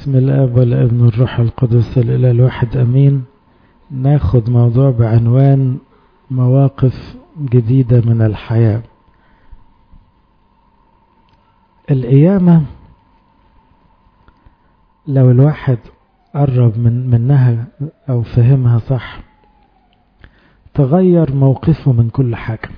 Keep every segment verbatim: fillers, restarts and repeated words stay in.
باسم الاب والابن والروح القدس الاله الواحد امين. ناخد موضوع بعنوان مواقف جديدة من الحياة. القيامة لو الواحد قرب من منها او فهمها صح تغير موقفه من كل حاجة.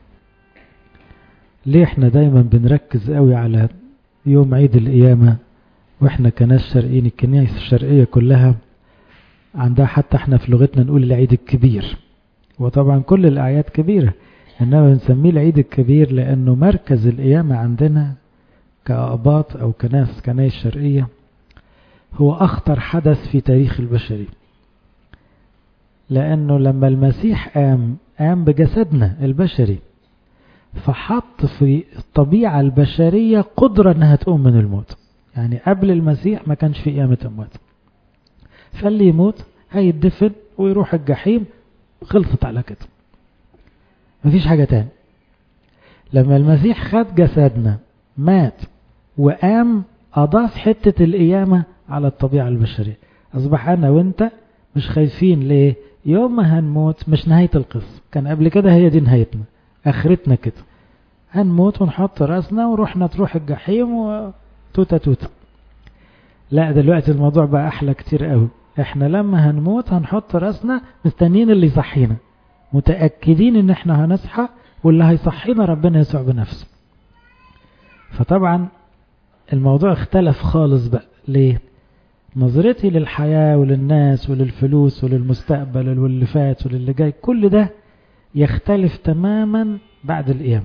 ليه احنا دايما بنركز قوي على يوم عيد القيامة، واحنا كناس شرقيين الكنائس الشرقية كلها عندها، حتى احنا في لغتنا نقول العيد الكبير، وطبعا كل الاعياد كبيرة، انما بنسميه العيد الكبير لانه مركز القيامة عندنا كأقباط او كناس كنائس شرقية هو اخطر حدث في تاريخ البشرية، لانه لما المسيح قام قام بجسدنا البشري، فحط في الطبيعة البشرية قدرة انها تقوم من الموت. يعني قبل المسيح ما كانش في قيامة اموات، فاللي يموت هيدفن ويروح الجحيم، خلصت على كده، مفيش حاجة تاني. لما المسيح خد جسدنا مات وقام، اضاف حتة القيامة على الطبيعة البشرية. اصبح انا وانت مش خايفين. ليه؟ يوم ما هنموت مش نهاية القصة، كان قبل كده هي دي نهايتنا، اخرتنا كده، هنموت ونحط راسنا ورحنا تروح الجحيم وتوتا توتا. لا، دلوقتي الموضوع بقى احلى كتير قوي. احنا لما هنموت هنحط راسنا مستنين اللي يصحينا، متأكدين ان احنا هنصحى، واللي هيصحينا ربنا يسوع بنفسه. فطبعا الموضوع اختلف خالص بقى. ليه؟ نظرتي للحياة وللناس وللفلوس وللمستقبل واللي فات وللي جاي، كل ده يختلف تماما بعد القيامة.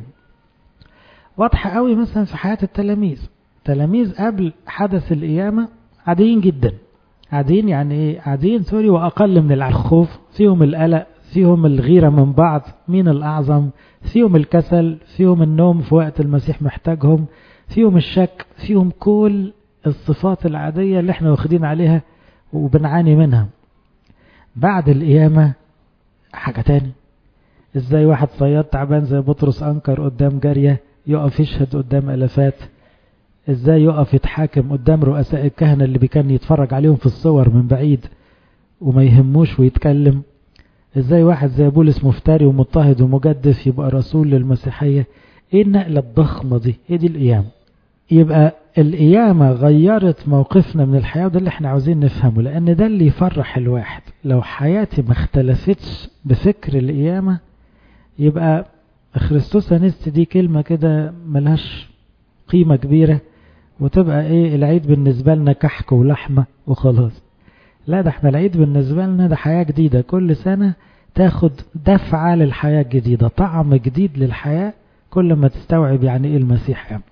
واضحة قوي مثلا في حياة التلاميذ. تلاميذ قبل حدث القيامة عاديين جدا. عاديين يعني ايه؟ عاديين سوري واقل من الخوف، فيهم القلق، فيهم الغيرة من بعض، مين الاعظم، فيهم الكسل، فيهم النوم في وقت المسيح محتاجهم، فيهم الشك، فيهم كل الصفات العادية اللي احنا واخدين عليها وبنعاني منها. بعد القيامة حاجة تاني. ازاي واحد صياد تعبان زي بطرس انكر قدام جارية يقف يشهد قدام الافات؟ ازاي يقف يتحاكم قدام رؤساء الكهنة اللي كان يتفرج عليهم في الصور من بعيد وما يهموش ويتكلم؟ ازاي واحد زي بولس مفتري ومضطهد ومجدف يبقى رسول للمسيحية؟ ايه النقلة الضخمة دي؟ ايه دي القيامة. يبقى القيامة غيرت موقفنا من الحياة، وده اللي احنا عاوزين نفهمه، لان ده اللي يفرح الواحد. لو حياتي ما اختلفتش بفكر القيامة يبقى خريستوس انست دي كلمة كده ملهاش قيمة كبيرة، وتبقى ايه العيد بالنسبة لنا كحك ولحمة وخلاص. لا، ده احنا العيد بالنسبة لنا ده حياة جديدة، كل سنة تاخد دفعة للحياة الجديدة، طعم جديد للحياة كل ما تستوعب يعني ايه المسيح قام.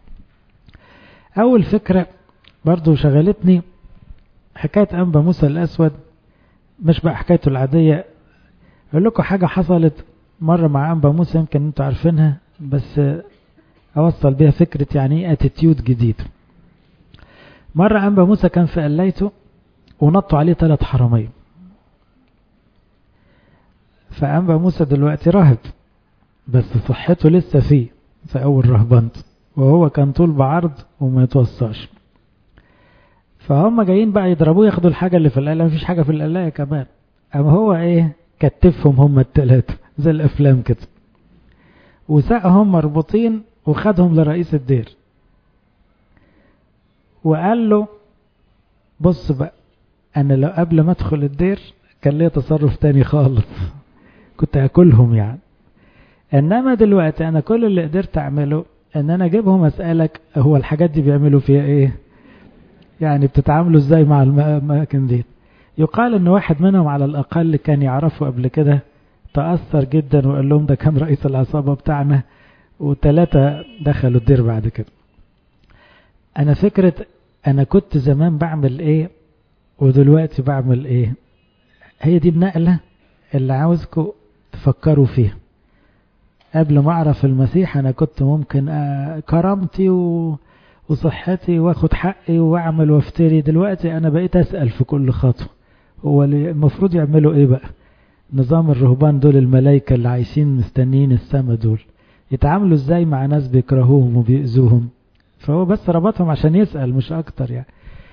اول فكرة برضو شغلتني حكاية انبا موسى الاسود، مش بقى حكايته العادية. اقول لكم حاجة حصلت مرة مع انبا موسى يمكن انتوا عارفينها، بس اوصل بيها فكرة يعني ايه اتيتيود جديد. مرة انبا موسى كان في قلايته ونطوا عليه ثلاث حرامية. فانبا موسى دلوقتي راهب بس صحته لسه فيه في اول رهبنت، وهو كان طول بعرض وما يتوصاش. فهم جايين بقى يضربوه ياخدوا الحاجة اللي في القلاية، مفيش حاجة في القلاية كمان. اما هو ايه؟ كتفهم هم الثلاثة زي الافلام كده، وساقهم مربوطين وخدهم لرئيس الدير وقال له بص بقى، انا لو قبل ما ادخل الدير كان ليه تصرف تاني خالص، كنت هاكلهم يعني، انما دلوقتي انا كل اللي قدرت اعمله ان انا اجيبهم اسألك هو الحاجات دي بيعملوا فيها ايه، يعني بتتعاملوا ازاي مع الاماكن دي. يقال ان واحد منهم على الاقل كان يعرفه قبل كده، تأثر جدا وقال لهم ده كان رئيس العصابة بتاعنا، وثلاثة دخلوا الدير بعد كده. انا فكرة انا كنت زمان بعمل ايه ودلوقتي بعمل ايه، هي دي النقلة اللي عاوزكم تفكروا فيها. قبل ما اعرف المسيح انا كنت ممكن كرامتي وصحتي واخد حقي واعمل وافتري. دلوقتي انا بقيت اسأل في كل خطوة هو المفروض يعملوا ايه بقى. نظام الرهبان دول الملايكة اللي عايشين مستنيين السما دول يتعاملوا ازاي مع ناس بيكرهوهم وبيأذوهم؟ فهو بس ربطهم عشان يسأل مش اكتر يعني.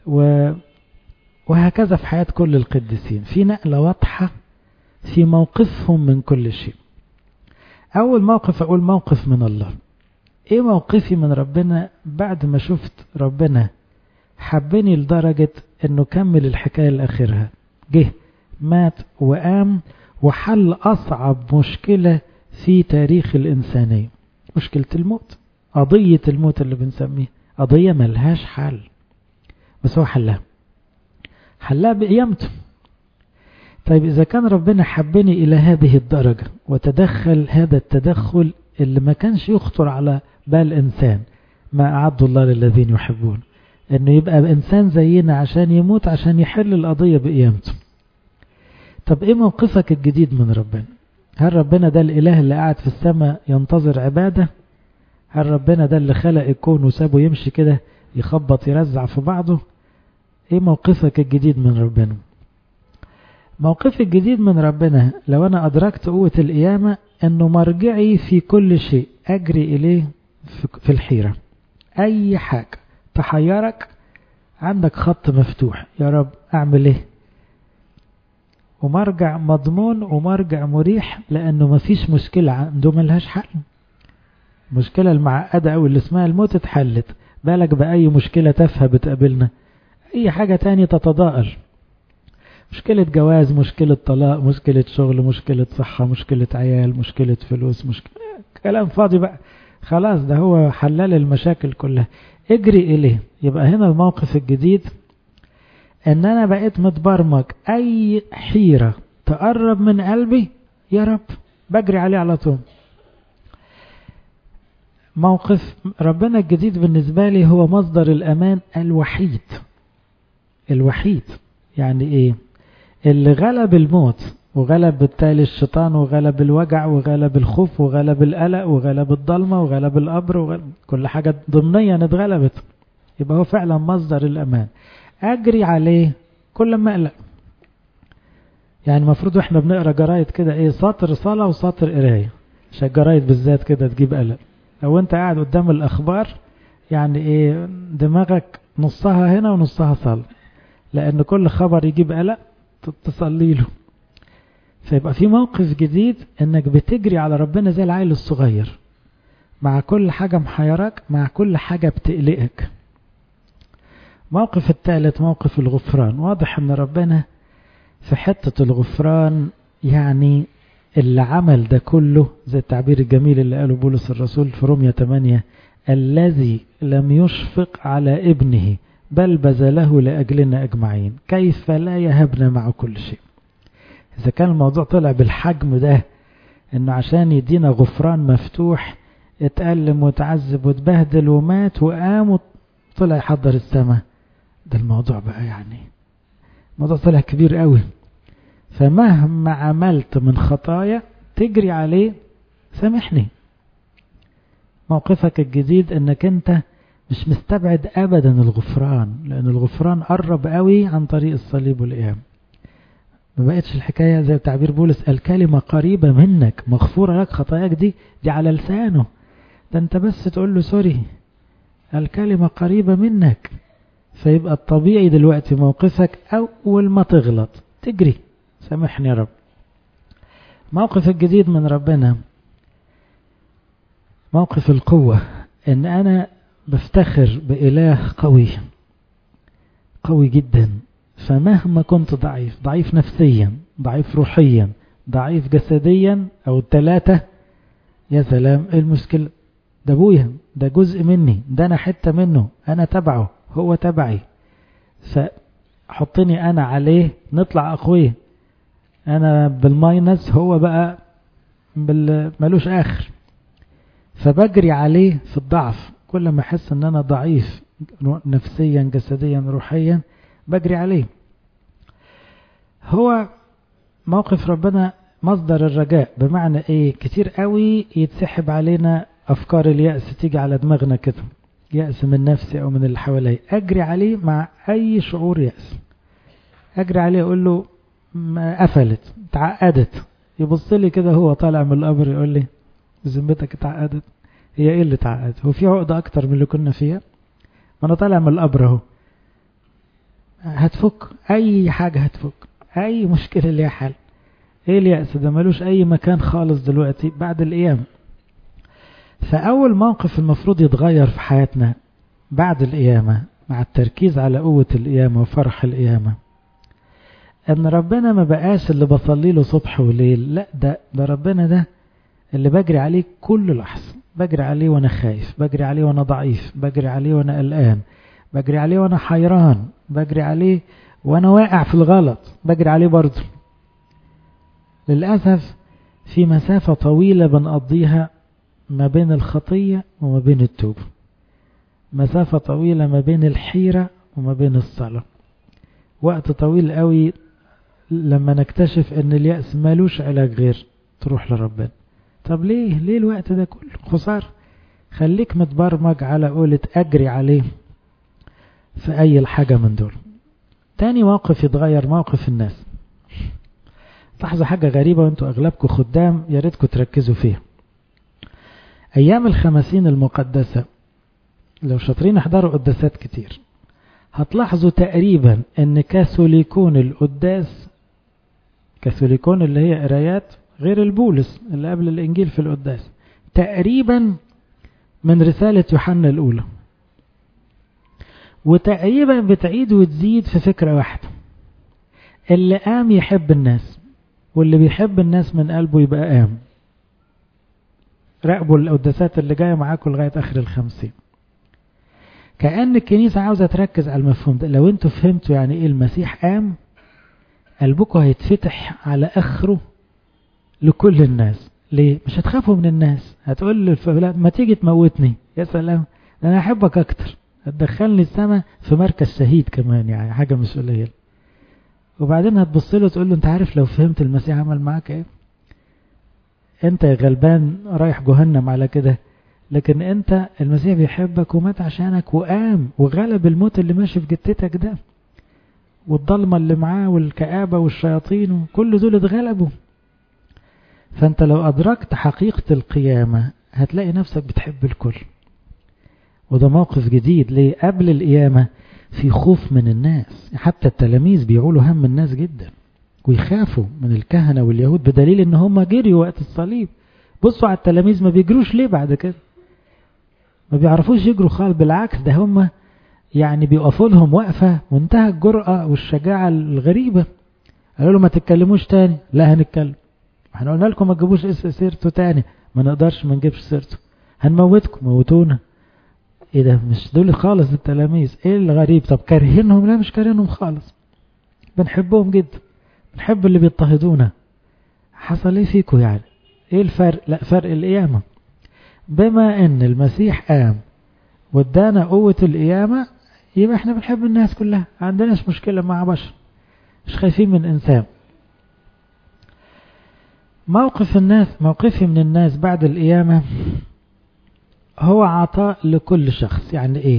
و... وهكذا في حياة كل القديسين في نقلة واضحة في موقفهم من كل شيء. أول موقف أقول موقف من الله. إيه موقفي من ربنا بعد ما شفت ربنا حبني لدرجة أنه كمل الحكاية لآخرها، جه مات وقام وحل أصعب مشكلة في تاريخ الإنسانية، مشكلة الموت، قضية الموت اللي بنسميه قضية ملهاش حل، بس هو حلها حلها بقيامته. طيب إذا كان ربنا حبني إلى هذه الدرجة وتدخل هذا التدخل اللي ما كانش يخطر على بال إنسان، ما أعد الله للذين يحبون، إنه يبقى إنسان زينا عشان يموت عشان يحل القضية بقيامته. طب إيه موقفك الجديد من ربنا؟ هل ربنا ده الإله اللي قاعد في السماء ينتظر عبادة؟ هل ربنا ده اللي خلق الكون وسابه يمشي كده يخبط يرزع في بعضه؟ إيه موقفك الجديد من ربنا؟ موقفي الجديد من ربنا لو أنا أدركت قوة القيامة أنه مرجعي في كل شيء أجري إليه في الحيرة. أي حاجة تحيرك عندك خط مفتوح، يا رب أعمل إيه؟ ومرجع مضمون ومرجع مريح، لأنه مفيش مشكلة عنده ملهاش حل. مشكلة المعقدة أو اللي اسمها الموت اتحلت، بالك بأي مشكلة تافهة بتقابلنا، أي حاجة تاني تتضاءل، مشكلة جواز، مشكلة طلاق، مشكلة شغل، مشكلة صحة، مشكلة عيال، مشكلة فلوس، مشكلة كلام فاضي بقى، خلاص ده هو حلال المشاكل كلها، اجري إليه. يبقى هنا الموقف الجديد ان انا بقيت متبرمج اي حيرة تقرب من قلبي يا رب بجري عليه على طول. موقف ربنا الجديد بالنسبة لي هو مصدر الأمان الوحيد الوحيد. يعني ايه؟ اللي غلب الموت وغلب بالتالي الشيطان وغلب الوجع وغلب الخوف وغلب القلق وغلب الضلمة وغلب القبر وغلب كل حاجة ضمنيا اتغلبت، يبقى هو فعلا مصدر الأمان. أجري عليه كل ما أقلق. يعني المفروض واحنا بنقرأ جرايد كده ايه، سطر صلاة وسطر قراية، عشان الجرايد بالذات كده تجيب قلق. لو انت قاعد قدام الأخبار يعني ايه دماغك نصها هنا ونصها صلاة، لأن كل خبر يجيب قلق تصلي له. فيبقى في موقف جديد انك بتجري على ربنا زي العيل الصغير، مع كل حاجة محيرك، مع كل حاجة بتقلقك. موقف الثالث موقف الغفران. واضح ان ربنا في حتة الغفران يعني اللي عمل ده كله، زي التعبير الجميل اللي قاله بولس الرسول في رومية ثمانية، الذي لم يشفق على ابنه بل بذله لأجلنا أجمعين كيف لا يهبنا مع كل شيء. إذا كان الموضوع طلع بالحجم ده، إنه عشان يدينا غفران مفتوح اتألم وتعذب وتبهدل ومات وقام وطلع يحضر السماء، ده الموضوع بقى يعني الموضوع طلع كبير قوي. فمهما عملت من خطايا تجري عليه سامحني. موقفك الجديد انك انت مش مستبعد ابدا الغفران، لان الغفران قرب قوي عن طريق الصليب والقيام. ما بقتش الحكاية زي تعبير بولس الكلمة قريبة منك، مغفورة لك خطاياك، دي دي على لسانه، ده انت بس تقول له سوري، الكلمة قريبة منك. فيبقى الطبيعي دلوقتي موقفك اول ما تغلط تجري سامحني يا رب. موقف الجديد من ربنا موقف القوة، ان انا بفتخر بإله قوي قوي جدا، فمهما كنت ضعيف، ضعيف نفسيا، ضعيف روحيا، ضعيف جسديا او الثلاثة، يا سلام المشكلة ده ابويا، ده جزء مني، ده انا حتة منه، انا تبعه هو تبعي، فحطني انا عليه نطلع اخويه، انا بالماينس هو بقى ملوش اخر. فبجري عليه في الضعف، كل ما احس ان انا ضعيف نفسيا جسديا روحيا بجري عليه. هو موقف ربنا مصدر الرجاء، بمعنى ايه؟ كتير قوي يتسحب علينا افكار اليأس تيجي على دماغنا كده، يأس من نفسي او من اللي حوالي، اجري عليه مع اي شعور يأس، اجري عليه اقول له ما قفلت اتعقدت، يبص لي كده هو طالع من القبر يقول لي بذمتك اتعقدت؟ هي ايه اللي اتعقدت؟ هو في عقدة اكتر من اللي كنا فيها؟ ما انا طالع من القبر اهو، هتفك اي حاجة، هتفك اي مشكلة ليها حل. ايه اليأس ده؟ ملوش اي مكان خالص دلوقتي بعد القيامة. فاول موقف المفروض يتغير في حياتنا بعد القيامة مع التركيز على قوة القيامة وفرح القيامة، ان ربنا ما بقاش اللي بصلي له صبح وليل، لا ده ده ربنا ده اللي بجري عليه كل لحظة، بجري عليه وانا خايف، بجري عليه وانا ضعيف، بجري عليه وانا قلقان، بجري عليه وانا حيران، بجري عليه وانا واقع في الغلط، بجري عليه برضه. للأسف في مسافة طويلة بنقضيها ما بين الخطية وما بين التوبة، مسافة طويلة ما بين الحيرة وما بين الصلاة، وقت طويل قوي لما نكتشف ان اليأس مالوش علاج غير تروح لربنا. طب ليه ليه الوقت ده كله خسارة؟ خليك متبرمج على قولة اجري عليه في اي الحاجة من دول. تاني موقف يتغير موقف الناس. لاحظوا حاجة غريبة وانتوا اغلبكم خدام، يا ريتكم تركزوا فيها. ايام الخمسين المقدسة لو شاطرين احضروا قداسات كتير، هتلاحظوا تقريبا ان كاثوليكون القداس، كاثوليكون اللي هي قرايات غير البولس اللي قبل الانجيل في القداس، تقريبا من رسالة يوحنا الاولى، وتقريبا بتعيد وتزيد في فكرة واحدة، اللي قام يحب الناس، واللي بيحب الناس من قلبه يبقى قام. راقبوا القداسات اللي جاية معاكم لغاية اخر الخمسين. كأن الكنيسة عاوزة تركز على المفهوم ده. لو انتوا فهمتوا يعني ايه المسيح قام، قلبكم هيتفتح على اخره لكل الناس. ليه؟ مش هتخافوا من الناس. هتقول للفلان ما تيجي تموتني، يا سلام ده انا احبك اكتر، هتدخلني السماء في مركز شهيد كمان، يعني حاجة مش قليلة. وبعدين هتبص له تقول له انت عارف لو فهمت المسيح عمل معاك ايه؟ انت يا غلبان رايح جهنم على كده، لكن انت المسيح بيحبك ومات عشانك وقام وغلب الموت اللي ماشي في جتتك ده، والضلمة اللي معاه والكآبة والشياطين وكل دول اتغلبوا. فانت لو ادركت حقيقة القيامة هتلاقي نفسك بتحب الكل. وده موقف جديد. ليه؟ قبل القيامة في خوف من الناس، حتى التلاميذ بيعولوا هم الناس جدا ويخافوا من الكهنة واليهود، بدليل ان هم جريوا وقت الصليب. بصوا على التلاميذ ما بيجروش ليه بعد كده؟ ما بيعرفوش يجروا خالص، بالعكس ده هم يعني بيقفوا لهم وقفة منتهى الجرأة والشجاعة الغريبة. قالوا له ما تتكلموش تاني، لا هنتكلم. احنا قلنا لكم ما تجيبوش سيرته تاني، ما نقدرش ما نجيبش سيرته، هنموتكم، موتونا. ايه ده؟ مش دول خالص التلاميذ. ايه الغريب؟ طب كارهينهم؟ لا مش كارهينهم خالص، بنحبهم جدا، بنحب اللي بيضطهدونا. حصل ايه فيكم يعني؟ ايه الفرق؟ لا فرق القيامة. بما ان المسيح قام وادانا قوة القيامة، يبقى احنا بنحب الناس كلها، عندناش مشكلة مع بشر، مش خايفين من انسان. موقف الناس، موقفي من الناس بعد القيامة هو عطاء لكل شخص. يعني ايه؟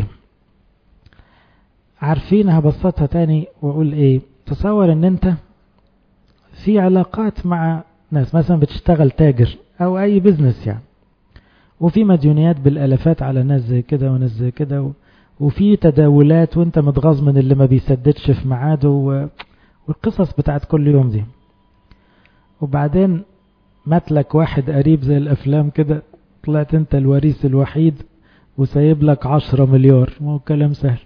عارفين؟ هبسطها تاني واقول ايه. تصور ان انت في علاقات مع ناس، مثلا بتشتغل تاجر او اي بزنس يعني، وفي مديونيات بالالافات على ناس زي كده وناس زي كده، وفي تداولات وانت متغاظ من اللي ما بيسددش في ميعاده، والقصص بتاعت كل يوم دي. وبعدين ماتلك واحد قريب زي الافلام كده، طلعت انت الوريث الوحيد وسايب لك عشرة مليار، مو كلام سهل،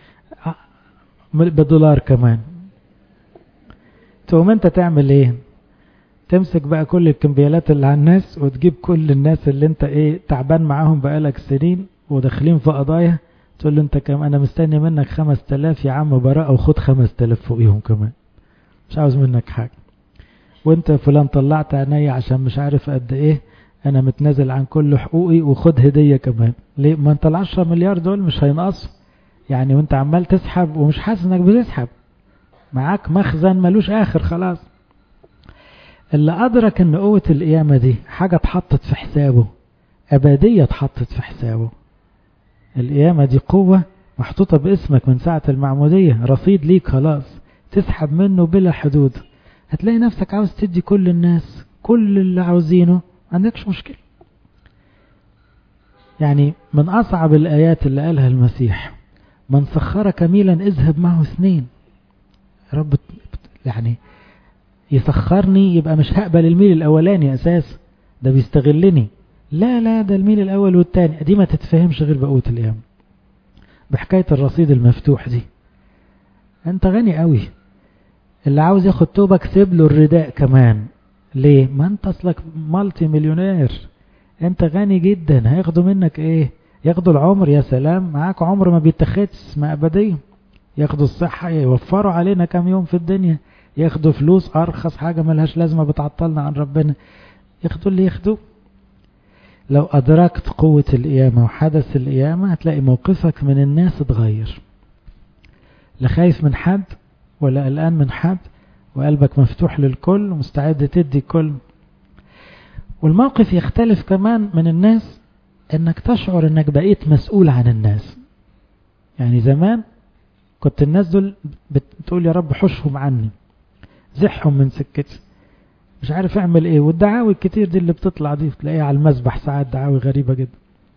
بدولار كمان. تقوم انت تعمل ايه؟ تمسك بقى كل الكمبيالات اللي على الناس وتجيب كل الناس اللي انت ايه تعبان معاهم بقالك سنين وداخلين في قضايا، تقول له انت كم انا مستني منك خمس تلاف يا عم براءة، وخد خمس تلاف فوقيهم كمان، مش عاوز منك حاجة. وانت فلان طلعت عيني عشان مش عارف قد ايه، انا متنازل عن كل حقوقي وخد هدية كمان. ليه؟ ما انت العشرة مليار دول مش هينقصوا يعني، وانت عمال تسحب ومش حاسس انك بتسحب، معاك مخزن ملوش اخر خلاص. اللي أدرك أن قوة القيامة دي حاجة اتحطت في حسابه، أبدية اتحطت في حسابه. القيامة دي قوة محطوطة باسمك من ساعة المعمودية، رصيد ليك خلاص تسحب منه بلا حدود. هتلاقي نفسك عاوز تدي كل الناس كل اللي عاوزينه، عندكش مشكلة. يعني من أصعب الآيات اللي قالها المسيح: من سخر كميلا اذهب معه اثنين. يا رب يعني يسخرني يبقى مش هقبل الميل الاولاني اساس، ده بيستغلني. لا لا ده الميل الاول والتاني دي ما تتفهمش غير بقوة الايام. بحكاية الرصيد المفتوح دي، انت غني قوي، اللي عاوز ياخد توبك سيب له الرداء كمان. ليه؟ ما انت اصلك مالتي مليونير، انت غني جدا، هياخدوا منك ايه؟ ياخدوا العمر. يا سلام، معاك عمر ما بيتخدش، اسمها ابدية. ياخدوا الصحة، يوفروا علينا كام يوم في الدنيا، ياخدوا فلوس ارخص حاجة ملهاش لازمة بتعطلنا عن ربنا، ياخدوا اللي ياخدوه. لو ادركت قوة القيامة وحدث القيامة هتلاقي موقفك من الناس اتغير، لا خايف من حد ولا قلقان من حد، وقلبك مفتوح للكل ومستعد تدي كل. والموقف يختلف كمان من الناس، انك تشعر انك بقيت مسؤول عن الناس. يعني زمان كنت الناس دول بتقول يا رب حشهم عني، زحهم من سكتي، مش عارف اعمل ايه. والدعاوي الكتير دي اللي بتطلع دي تلاقيها على المسبح ساعات دعاوي غريبة جدا،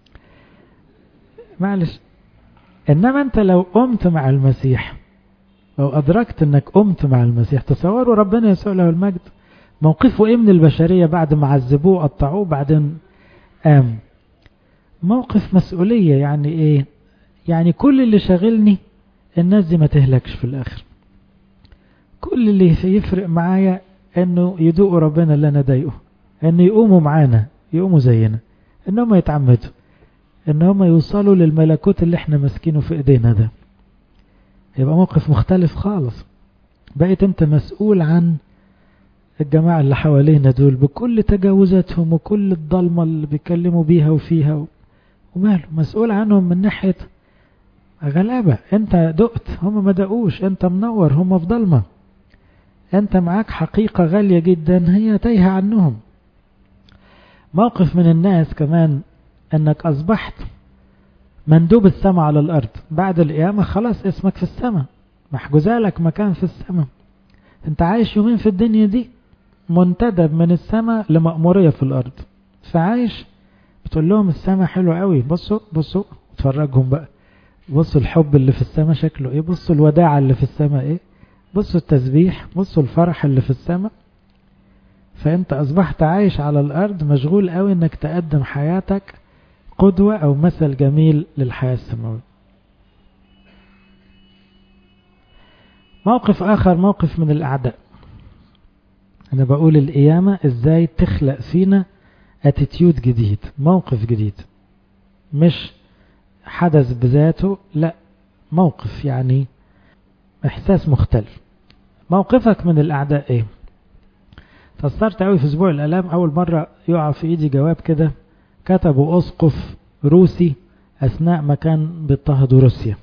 معلش. انما انت لو قمت مع المسيح، لو ادركت انك قمت مع المسيح، تصوروا ربنا يسوع له المجد موقفه ايه من البشرية بعد ما عذبوه قطعوه بعدين قام. موقف مسؤولية. يعني ايه؟ يعني كل اللي شاغلني الناس دي ما تهلكش في الاخر، كل اللي يفرق معايا انه يدوقوا ربنا اللي انا ضايقه، انه يقوموا معانا، يقوموا زينا، انهم يتعمدوا، انهم يوصلوا للملكوت اللي احنا ماسكينه في ايدينا ده. يبقى موقف مختلف خالص. بقيت انت مسؤول عن الجماعة اللي حوالينا دول بكل تجاوزاتهم وكل الضلمة اللي بيكلموا بيها وفيها، وماله مسؤول عنهم من ناحية غلابة. انت دقت هم ما دقوش، انت منور هم في ضلمة، انت معاك حقيقة غالية جدا هي تايهة عنهم. موقف من الناس كمان انك اصبحت مندوب السماء على الارض. بعد القيامة خلاص اسمك في السماء، محجوزالك مكان في السماء. انت عايش يومين في الدنيا دي منتدب من السماء لمأمورية في الارض، فعايش بتقول لهم السماء حلوة قوي، بصوا بصوا اتفرجهم بقى، بصوا الحب اللي في السماء شكله ايه، بصوا الوداعة اللي في السماء ايه، بصوا التسبيح، بصوا الفرح اللي في السماء. فانت اصبحت عايش على الارض مشغول قوي انك تقدم حياتك قدوة او مثل جميل للحياة السماوية. موقف اخر، موقف من الاعداء. انا بقول القيامة ازاي تخلق فينا اتيتيود جديد، موقف جديد، مش حدث بذاته، لا موقف، يعني احساس مختلف. موقفك من الاعداء ايه؟ تأثرت قوي في اسبوع الالام، اول مرة يقع في ايدي جواب كده كتبه اسقف روسي اثناء ما كان بيضطهدوا روسيا.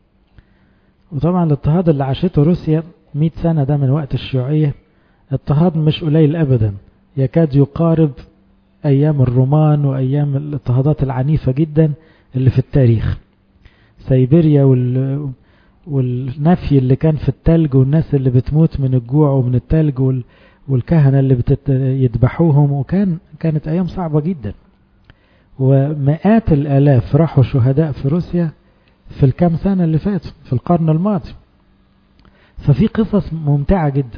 وطبعا الاضطهاد اللي عاشته روسيا مئة سنة ده من وقت الشيوعية اضطهاد مش قليل ابدا، يكاد يقارب ايام الرومان وايام الاضطهادات العنيفة جدا اللي في التاريخ. سيبيريا وال... والنفي اللي كان في التلج، والناس اللي بتموت من الجوع ومن التلج، وال... والكهنة اللي بتت... يذبحوهم، وكان كانت ايام صعبة جدا. ومئات الالاف راحوا شهداء في روسيا في الكام سنة اللي فاتوا في القرن الماضي. ففي قصص ممتعة جدا.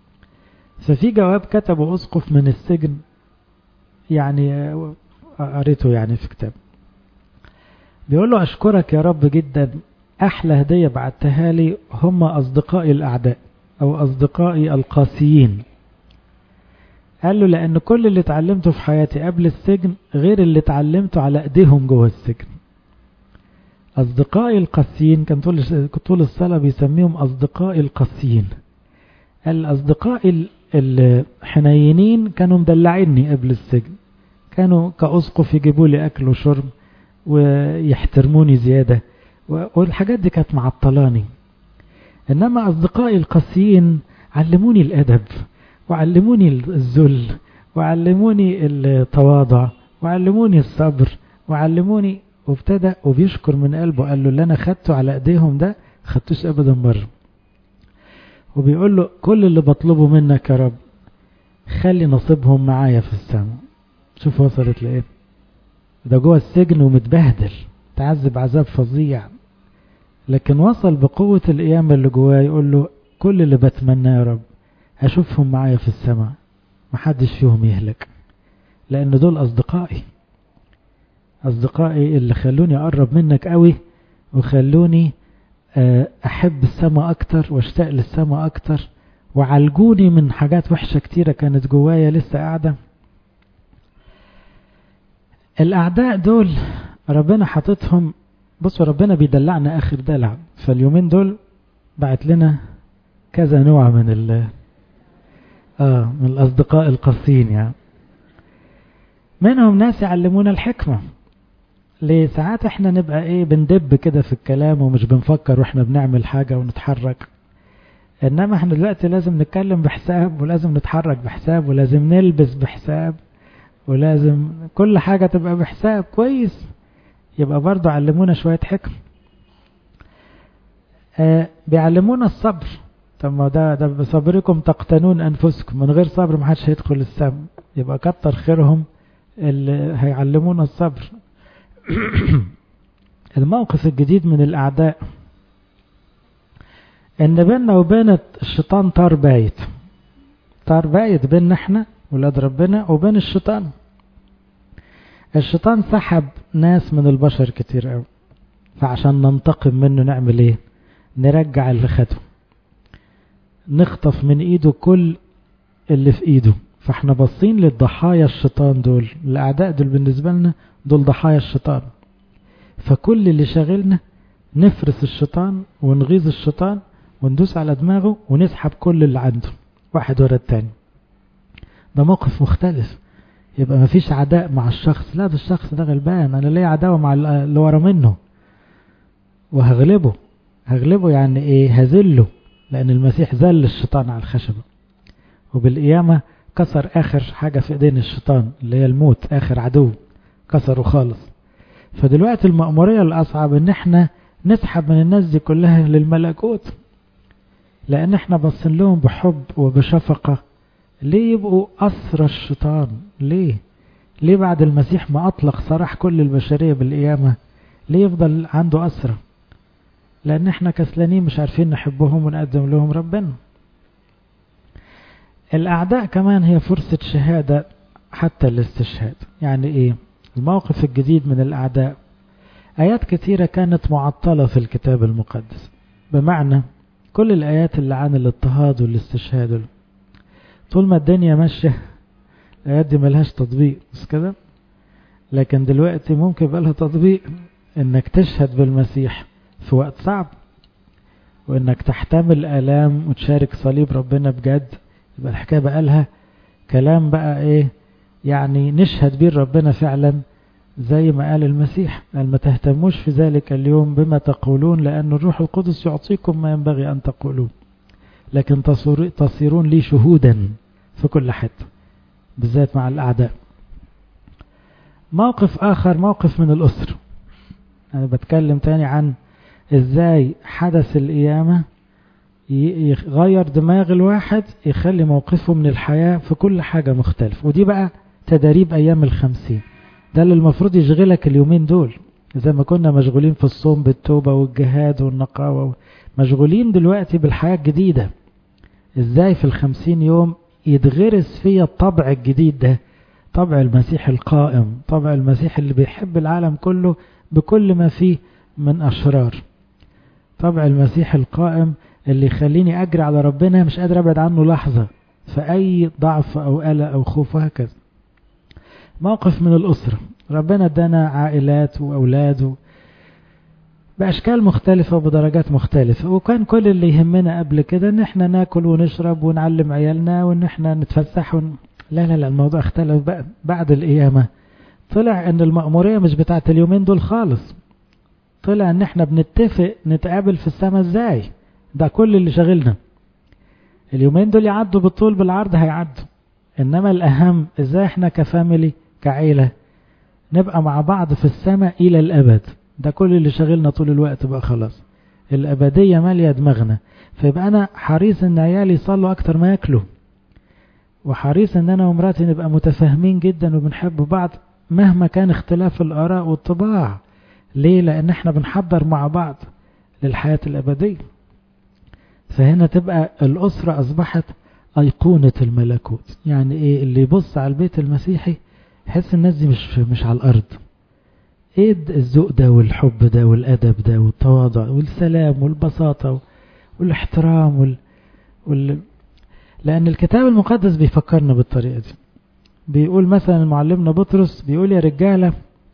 ففي جواب كتبه أسقف من السجن، يعني قريته يعني في كتاب، بيقول له أشكرك يا رب جدا، أحلى هدية بعتها لي هم أصدقائي الأعداء أو أصدقائي القاسيين. قال له لأن كل اللي اتعلمته في حياتي قبل السجن غير اللي اتعلمته على ايديهم جوه السجن. أصدقائي القاسيين، كان طول طول الصلاة بيسميهم أصدقائي القاسيين. الأصدقاء الحنينين كانوا مدلعيني قبل السجن، كانوا كأسقف يجيبوا لي أكل وشرب ويحترموني زيادة، والحاجات دي كانت معطلاني. إنما أصدقائي القاسيين علموني الأدب، وعلموني الذل، وعلموني التواضع، وعلموني الصبر، وعلموني. وابتدى وبيشكر من قلبه، قال له اللي أنا خدته على أيديهم ده خدتوش أبدا بره. وبيقول له كل اللي بطلبه منك يا رب خلي نصيبهم معايا في السماء. شوف وصلت لإيه، ده جوه السجن ومتبهدل، تعذب عذاب فظيع، لكن وصل بقوة القيامة اللي جواه يقول له كل اللي بتمناه يا رب أشوفهم معايا في السماء، محدش فيهم يهلك، لأن دول أصدقائي، أصدقائي اللي خلوني أقرب منك قوي، وخلوني أحب السماء أكتر واشتاق للسماء أكتر، وعالجوني من حاجات وحشة كتيرة كانت جوايا لسه قاعدة. الأعداء دول ربنا حاططهم، بصوا ربنا بيدلعنا آخر دلع، فاليومين دول بعت لنا كذا نوع من ال آه من الأصدقاء القاسيين، يعني منهم ناس يعلمونا الحكمة. ليه ساعات احنا نبقى ايه بندب كده في الكلام ومش بنفكر واحنا بنعمل حاجة ونتحرك، انما احنا دلوقتي لازم نتكلم بحساب، ولازم نتحرك بحساب، ولازم نلبس بحساب، ولازم كل حاجة تبقى بحساب كويس. يبقى برضو علمونا شوية حكم. آه بيعلمونا الصبر. طب ما ده ده بصبركم تقتنون أنفسكم، من غير صبر ما حدش هيدخل السم. يبقى كتر خيرهم اللي هيعلمونا الصبر. الموقف الجديد من الأعداء ان بيننا وبين الشيطان طار بايت، طار بايت بيننا احنا ولاد ربنا وبين الشيطان. الشيطان سحب ناس من البشر كتير قوي، فعشان ننتقم منه نعمل ايه؟ نرجع اللي خده، نخطف من ايده كل اللي في ايده. فاحنا باصين للضحايا الشيطان دول، الاعداء دول بالنسبة لنا دول ضحايا الشيطان. فكل اللي شاغلنا نفرس الشيطان ونغيظ الشيطان وندوس على دماغه ونسحب كل اللي عنده واحد ورا التاني. ده موقف مختلف. يبقى مفيش عداء مع الشخص، لا ده الشخص ده غلبان، انا ليه عداوة مع اللي ورا منه وهغلبه. هغلبه يعني ايه؟ هزله، لان المسيح زل الشيطان على الخشبة، وبالقيامة كسر اخر حاجة في ايدين الشيطان اللي هي الموت، اخر عدو كسره خالص. فدلوقتي المأمورية الاصعب ان احنا نسحب من الناس دي كلها للملكوت، لان احنا بصين لهم بحب وبشفقة. ليه يبقوا أسرى الشيطان؟ ليه ليه بعد المسيح ما أطلق سراح كل البشرية بالقيامة ليه يفضل عنده أسرى؟ لأن احنا كسلانين مش عارفين نحبهم ونقدم لهم ربنا. الأعداء كمان هي فرصة شهادة حتى الاستشهاد. يعني ايه الموقف الجديد من الأعداء؟ آيات كتيرة كانت معطلة في الكتاب المقدس، بمعنى كل الآيات اللي عن الاضطهاد والاستشهاد طول ما الدنيا ماشية الآيات دي ملهاش تطبيق، بس كده. لكن دلوقتي ممكن يبقى لها تطبيق، انك تشهد بالمسيح في وقت صعب، وانك تحتمل آلام وتشارك صليب ربنا بجد. يبقى الحكاية بقى لها كلام بقى ايه، يعني نشهد بيه ربنا فعلا زي ما قال المسيح، قال ما تهتموش في ذلك اليوم بما تقولون، لأن الروح القدس يعطيكم ما ينبغي أن تقولون، لكن تصيرون لي شهودا في كل حتة، بالذات مع الأعداء. موقف آخر موقف من الأسر. أنا بتكلم تاني عن إزاي حدث القيامة يغير دماغ الواحد، يخلي موقفه من الحياة في كل حاجة مختلف. ودي بقى تدريب أيام الخمسين، ده اللي المفروض يشغلك اليومين دول. زي ما كنا مشغولين في الصوم بالتوبة والجهاد والنقاوة، مشغولين دلوقتي بالحياة الجديدة. ازاي في الخمسين يوم يتغرس فيها الطبع الجديد ده، طبع المسيح القائم، طبع المسيح اللي بيحب العالم كله بكل ما فيه من أشرار، طبع المسيح القائم اللي يخليني أجري على ربنا مش قادر أبعد عنه لحظة في أي ضعف أو قلق أو خوف وهكذا. موقف من الأسرة، ربنا ادانا عائلات وأولاد بأشكال مختلفة وبدرجات مختلفة، وكان كل اللي يهمنا قبل كده ان احنا ناكل ونشرب ونعلم عيالنا وان احنا نتفسح ون... لا لا لا الموضوع اختلف بقى بعد القيامة. طلع ان المأمورية مش بتاعت اليومين دول خالص، طلع ان احنا بنتفق نتقابل في السماء ازاي. ده كل اللي شغلنا. اليومين دول يعدوا بالطول بالعرض هيعدوا، انما الاهم ازاي احنا كفاميلي كعيلة نبقى مع بعض في السماء الى الابد. ده كل اللي شغلنا طول الوقت بقى، خلاص الابدية مالية دماغنا. فيبقى انا حريص ان عيالي يصلوا اكتر ما ياكلوا، وحريص ان انا ومراتي نبقى متفاهمين جدا وبنحب بعض مهما كان اختلاف الاراء والطباع. ليه؟ لان احنا بنحضر مع بعض للحياة الابدية. فهنا تبقى الأسرة أصبحت أيقونة الملكوت. يعني إيه؟ اللي يبص على البيت المسيحي يحس الناس دي مش مش على الأرض. إيه الذوق ده والحب ده والأدب ده والتواضع والسلام والبساطة والاحترام وال... وال... لأن الكتاب المقدس بيفكرنا بالطريقة دي. بيقول مثلا معلمنا بطرس بيقول يا رجالة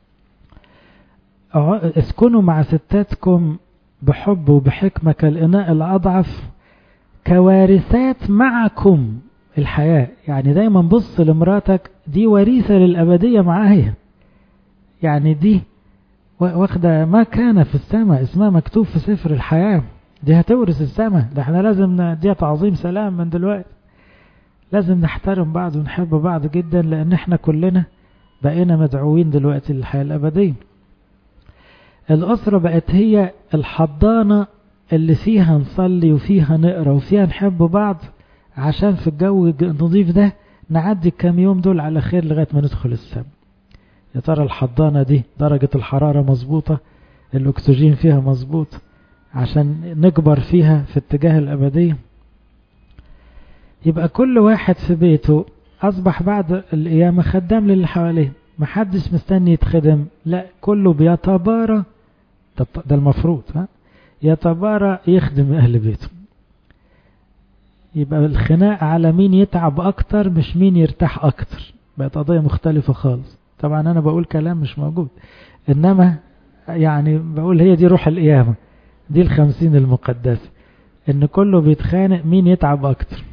اسكنوا مع ستاتكم بحب وبحكمة كالإناء الأضعف كوارثات معكم الحياة. يعني دايما بص لمراتك دي وريثة للأبدية معايا، يعني دي واخدة ما كان في السماء، اسمها مكتوب في سفر الحياة، دي هتورث السماء. ده احنا لازم نديها تعظيم سلام من دلوقتي. لازم نحترم بعض ونحب بعض جدا، لأن احنا كلنا بقينا مدعوين دلوقتي للحياة الأبدية. الأسرة بقت هي الحضانة اللي فيها نصلي وفيها نقرأ وفيها نحب بعض، عشان في الجو النظيف ده نعدي كام يوم دول على خير لغاية ما ندخل السماء. يا ترى الحضانة دي درجة الحرارة مظبوطة، الأكسجين فيها مظبوط، عشان نكبر فيها في اتجاه الأبدية. يبقى كل واحد في بيته أصبح بعد القيامة خدام للي حواليه، محدش مستني يتخدم، لا كله بيتبارى. ده المفروض ها يتبارى يخدم أهل بيته. يبقى الخناق على مين يتعب أكتر مش مين يرتاح أكتر، بقت قضية مختلفة خالص. طبعا أنا بقول كلام مش موجود، إنما يعني بقول هي دي روح القيامة، دي الخمسين المقدسة، إن كله بيتخانق مين يتعب أكتر.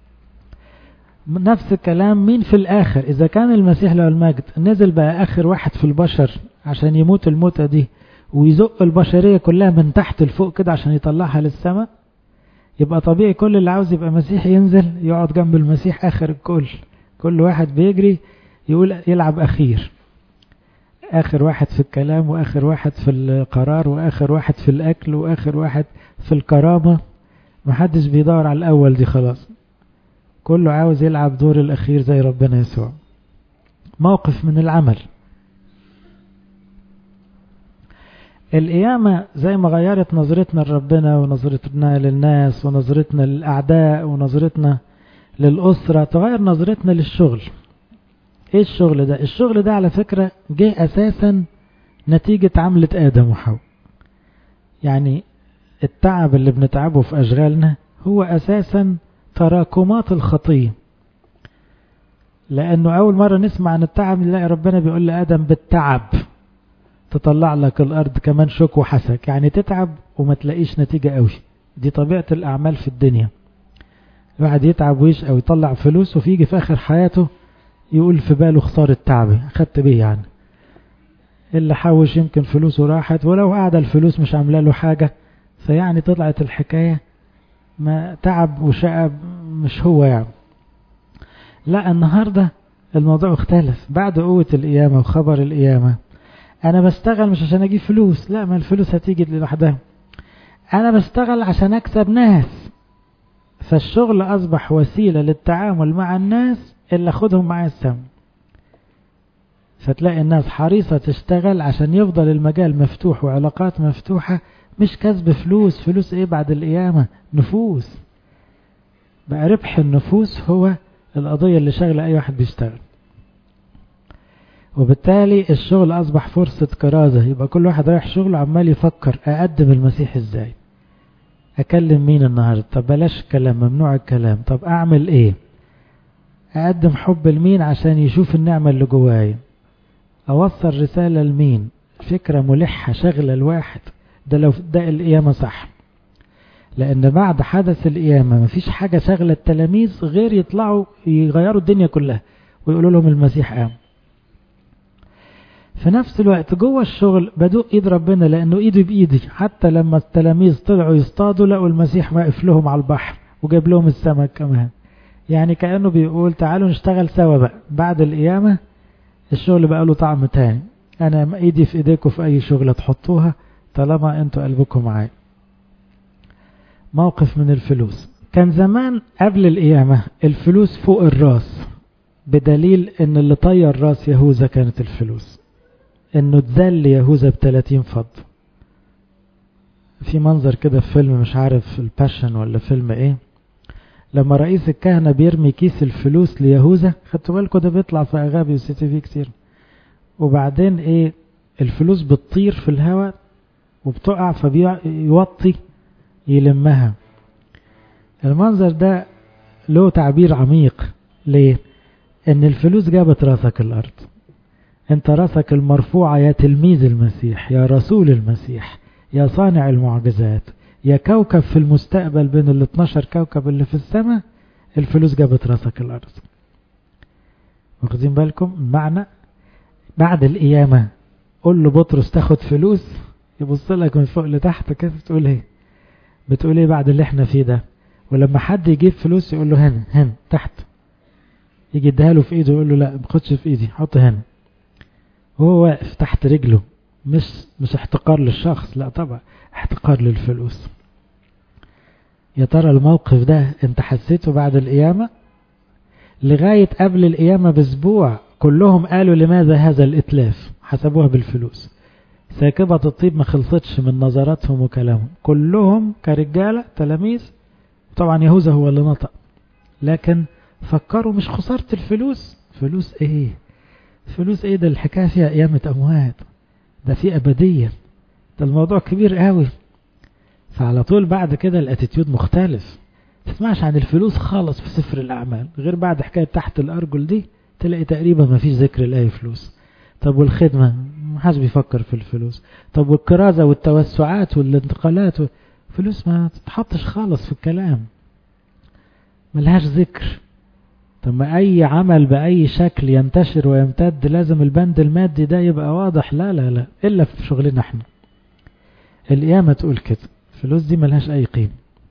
نفس الكلام مين في الآخر، إذا كان المسيح له المجد نزل بقى آخر واحد في البشر عشان يموت الموتة دي ويزق البشرية كلها من تحت لفوق كده عشان يطلعها للسماء، يبقى طبيعي كل اللي عاوز يبقى مسيحي ينزل يقعد جنب المسيح آخر الكل. كل واحد بيجري يقول يلعب أخير، آخر واحد في الكلام وآخر واحد في القرار وآخر واحد في الأكل وآخر واحد في الكرامة. محدش بيدور على الأول دي خلاص، كله عاوز يلعب دور الأخير زي ربنا يسوع. موقف من العمل. القيامة زي ما غيرت نظرتنا لربنا ونظرتنا للناس ونظرتنا للأعداء ونظرتنا للأسرة، تغير نظرتنا للشغل. ايه الشغل ده؟ الشغل ده على فكرة جه أساسا نتيجة عملة آدم وحواء. يعني التعب اللي بنتعبه في أشغالنا هو أساسا تراكمات الخطية. لأنه أول مرة نسمع عن التعب نلاقي ربنا بيقول لآدم بالتعب تطلع لك الأرض كمان شوك وحسك، يعني تتعب وما تلاقيش نتيجة قوي. دي طبيعة الأعمال في الدنيا، الواحد يتعب ويشقى ويطلع فلوس وفيجي في آخر حياته يقول في باله خسارة تعبي، أخدت بيه يعني اللي حوش يمكن فلوسه راحت، ولو قاعد الفلوس مش عامله له حاجة، فيعني طلعت الحكاية ما تعب وشقى مش هو يعني. لا النهاردة الموضوع اختلف بعد قوة القيامة وخبر القيامة. أنا بشتغل مش عشان أجيب فلوس، لا ما الفلوس هتيجي لوحدها، أنا بشتغل عشان أكسب ناس. فالشغل أصبح وسيلة للتعامل مع الناس اللي أخدهم معايا السم. فتلاقي الناس حريصة تشتغل عشان يفضل المجال مفتوح وعلاقات مفتوحة، مش كسب فلوس. فلوس ايه بعد القيامة؟ نفوس. بقى ربح النفوس هو القضية اللي شغلة اي واحد بيشتغل. وبالتالي الشغل اصبح فرصة كرازة. يبقى كل واحد رايح شغله عمال يفكر اقدم المسيح ازاي، اكلم مين النهاردة، طب بلاش كلام، ممنوع الكلام، طب اعمل ايه، اقدم حب لمين عشان يشوف النعمة اللي جوايا، اوصل رسالة لمين، فكرة ملحة شغلة الواحد. ده لو ده القيامة صح. لان بعد حدث القيامة مفيش حاجة شغلة التلاميذ غير يطلعوا يغيروا الدنيا كلها ويقولوا لهم المسيح قام. في نفس الوقت جوه الشغل بدوق ايد ربنا، لانه ايده بايدي. حتى لما التلاميذ طلعوا يصطادوا لقوا المسيح واقف لهم على البحر وجاب لهم السمك كمان. يعني كأنه بيقول تعالوا نشتغل سوا بقى. بعد القيامة الشغل بقى له طعم تاني. انا ايدي في ايديكم في اي شغلة تحطوها طالما انتوا قلبكم معايا. موقف من الفلوس. كان زمان قبل القيامة الفلوس فوق الراس، بدليل ان اللي طير راس يهوذا كانت الفلوس، انه تذل يهوذا بثلاثين فضة. في منظر كده في فيلم مش عارف الباشن ولا فيلم ايه، لما رئيس الكهنة بيرمي كيس الفلوس ليهوذا، خدتوا بالكم ده بيطلع في اغابي وسي تي في كتير، وبعدين ايه الفلوس بتطير في الهواء وبتقع فبيوطي يلمها. المنظر ده له تعبير عميق. ليه؟ ان الفلوس جابت راسك الارض، انت راسك المرفوعة يا تلميذ المسيح، يا رسول المسيح، يا صانع المعجزات، يا كوكب في المستقبل بين ال اتناشر كوكب اللي في السماء. الفلوس جابت راسك الارض. واخدين بالكم معنى؟ بعد القيامة قول له بطرس تاخد فلوس، يبص لك من فوق لتحت كده تقول ايه؟ بتقول ايه بعد اللي احنا فيه ده؟ ولما حد يجيب فلوس يقول له هنا هنا تحت، يجي يديها له في ايده يقول له لا ما تاخدش في ايدي، حط هنا. هو واقف تحت رجله، مش مش احتقار للشخص، لا طبعا احتقار للفلوس. يا ترى الموقف ده انت حسيته بعد القيامة؟ لغاية قبل القيامة باسبوع كلهم قالوا لماذا هذا الاتلاف، حسبوها بالفلوس. ساكبة الطيب ما خلصتش من نظراتهم وكلامهم، كلهم كرجالة تلاميذ، طبعا يهوذا هو اللي نطق، لكن فكروا مش خسارة الفلوس. فلوس ايه؟ فلوس ايه؟ ده الحكاية فيها قيامة اموات، ده في ابدية، ده الموضوع كبير قوي. فعلى طول بعد كده الاتيتيود مختلف، تسمعش عن الفلوس خالص في سفر الاعمال غير بعد حكاية تحت الارجل دي، تلاقي تقريبا ما فيش ذكر لاي فلوس. طب والخدمة ما حدش بيفكر في الفلوس. طب والكرازة والتوسعات والانتقالات و... فلوس ما تتحطش خالص في الكلام، ملهاش ذكر. طب ما اي عمل باي شكل ينتشر ويمتد لازم البند المادي ده يبقى واضح. لا لا لا، الا في شغلنا احنا. القيامة تقول كده، الفلوس دي ملهاش اي قيمة.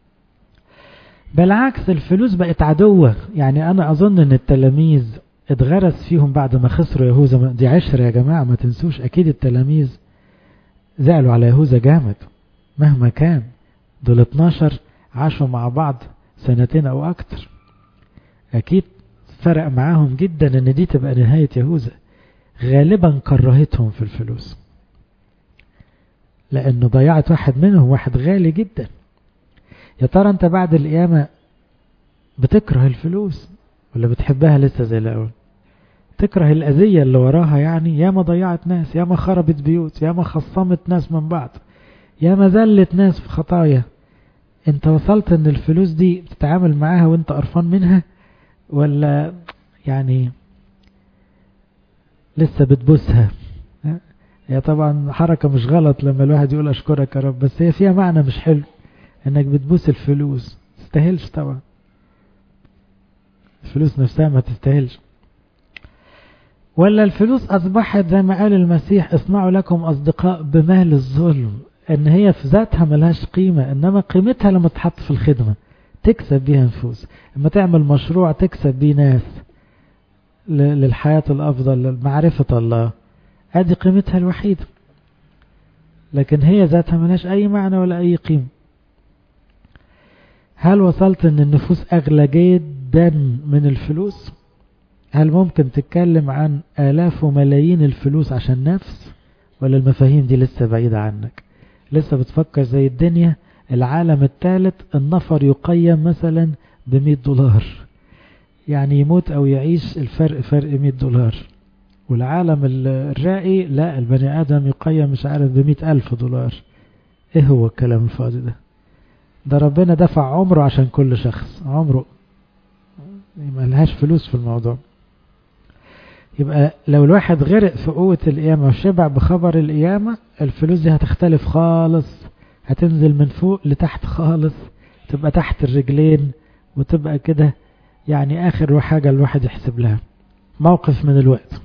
بالعكس الفلوس بقت عدوة. يعني انا اظن ان التلاميذ اتغرس فيهم بعد ما خسروا يهوذا. دي عشرة يا جماعة، ما تنسوش اكيد التلاميذ زعلوا على يهوذا جامد مهما كان، دول اتناشر عاشوا مع بعض سنتين او اكتر، اكيد فرق معاهم جدا ان دي تبقى نهاية يهوذا. غالبا كرهتهم في الفلوس لانه ضيعت واحد منهم، واحد غالي جدا. يا ترى انت بعد القيامة بتكره الفلوس ولا بتحبها لسه زي الاول؟ تكره الاذية اللي وراها، يعني يا ما ضيعت ناس، يا ما خربت بيوت، يا ما خصمت ناس من بعض، يا ما ذلت ناس في خطايا. انت وصلت ان الفلوس دي تتعامل معاها وانت قرفان منها، ولا يعني لسه بتبوسها؟ هي طبعا حركة مش غلط لما الواحد يقول اشكرك يا رب، بس هي فيها معنى مش حلو انك بتبوس الفلوس. تستاهلش طبعا، الفلوس نفسها ما تستاهلش. ولا الفلوس اصبحت زي ما قال المسيح اصنعوا لكم اصدقاء بمال الظلم، ان هي في ذاتها ملهاش قيمة، انما قيمتها لما تحط في الخدمة تكسب بيها نفوس، لما تعمل مشروع تكسب بيه ناس للحياة الافضل لمعرفة الله، ادي قيمتها الوحيدة. لكن هي ذاتها ملهاش اي معنى ولا اي قيمة. هل وصلت ان النفوس اغلى جدا من الفلوس؟ هل ممكن تتكلم عن آلاف وملايين الفلوس عشان نفس؟ ولا المفاهيم دي لسه بعيدة عنك؟ لسه بتفكر زي الدنيا العالم الثالث النفر يقيم مثلا بمئة دولار، يعني يموت او يعيش الفرق فرق مئة دولار. والعالم الرائي لا، البني آدم يقيم مش عارف بمئة ألف دولار. ايه هو الكلام الفاضي ده؟ ده ربنا دفع عمره عشان كل شخص، عمره ما لهاش فلوس في الموضوع. يبقى لو الواحد غرق في قوة القيامة وشبع بخبر القيامة، الفلوس دي هتختلف خالص، هتنزل من فوق لتحت خالص، تبقى تحت الرجلين، وتبقى كده يعني آخر حاجة الواحد يحسب لها. موقف من الوقت